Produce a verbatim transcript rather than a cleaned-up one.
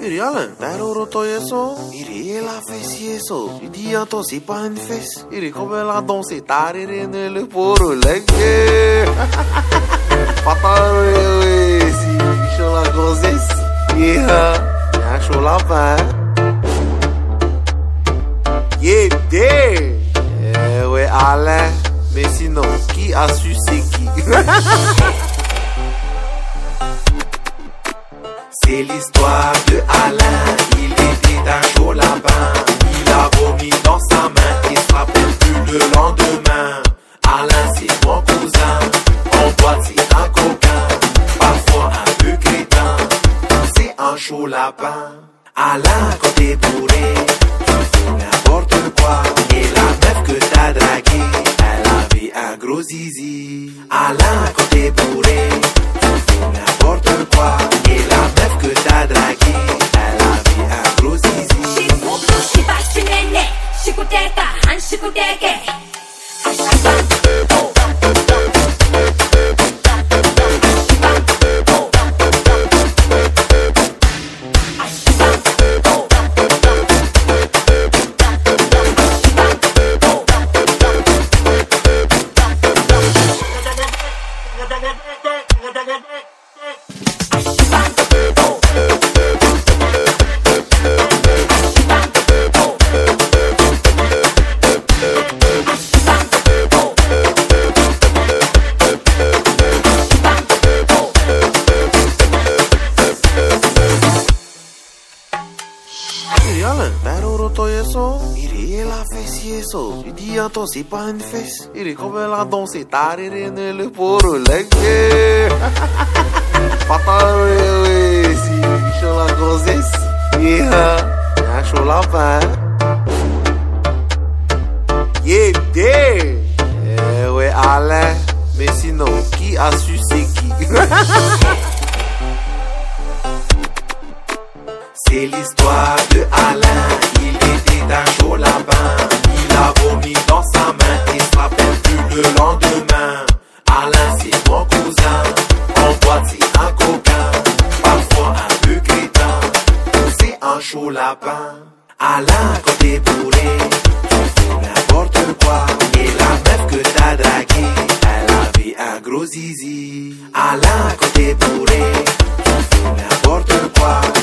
Iri Alain, Taro Toyeso, Iri la fesieso, Idiato si pas une fesse, Iri comme la danse, Tarire le poro, legge. Patare, oui, si, sur la grossesse, yeah, y'a chaud la pain. Yeah, day. Eh ouais, Alain, mais sinon, qui a su c'est qui? C'est l'histoire de Alain, il était un chaud lapin. Il a vomi dans sa main, il se rappelle plus le lendemain. Alain c'est mon cousin, en boîte c'est un coquin, parfois un peu crétin, c'est un chaud lapin. Alain quand t'es bourré, tu fais n'importe quoi. Et la meuf que t'as draguée, elle avait un gros zizi. Alain quand t'es bourré, tu fais n'importe quoi. Et la meuf que t'as draguée, elle avait un gros zizi. 시바시네네 시구대가 한 시구대게 Taro Toyeso, Iri la fesieso, Idiato c'est pas une fesse, Iri comme la danse, Tarire le poro, legge. Patare, oui, si, sur la grossesse, yeah, y'a chaud la pain. Yeah, day. Eh ouais, Alain, mais sinon, qui a su c'est qui? C'est l'histoire de Alain, il était un chaud lapin. Il a vomi dans sa main, il se rappelle plus le lendemain. Alain c'est mon cousin, en boîte c'est un coquin, parfois un peu crétin, c'est un chaud lapin. Alain quand t'es bourré, tu fais n'importe quoi. Et la meuf que t'as draguée, elle avait un gros zizi. Alain quand t'es bourré, tu fais n'importe quoi.